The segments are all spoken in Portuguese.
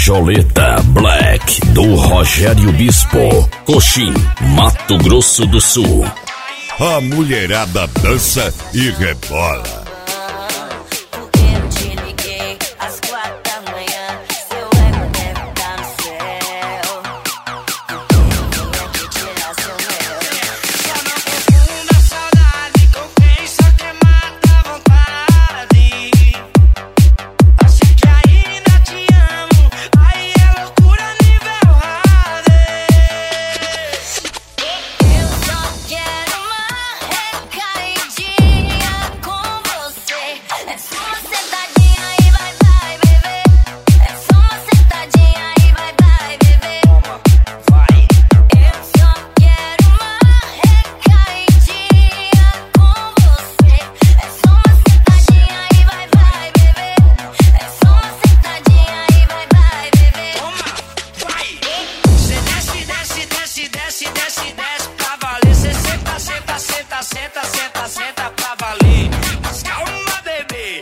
Cajoleta Black do Rogério Bispo, Coxim, Mato Grosso do Sul. A mulherada dança e rebola. Senta pra valer. Mas calma, bebê,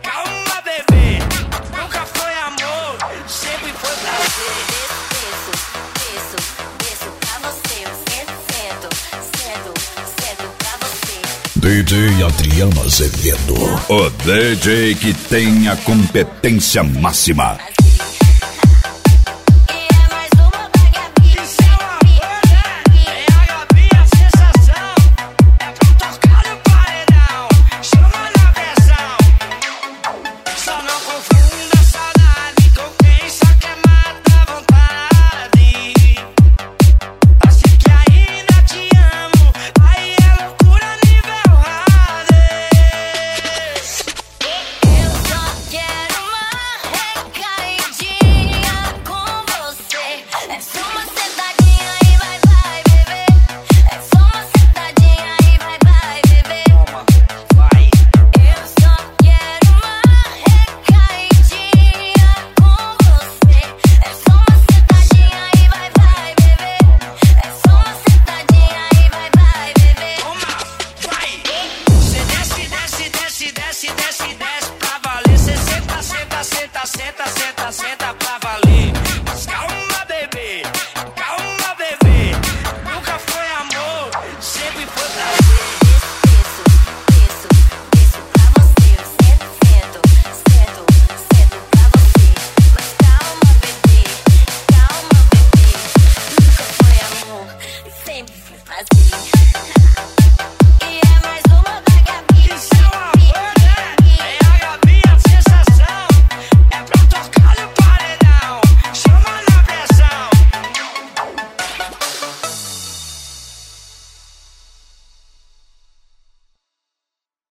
nunca foi amor, sempre foi prazer. Desço pra você, sento pra você. DJ Adriano Azevedo, O DJ que tem a competência máxima.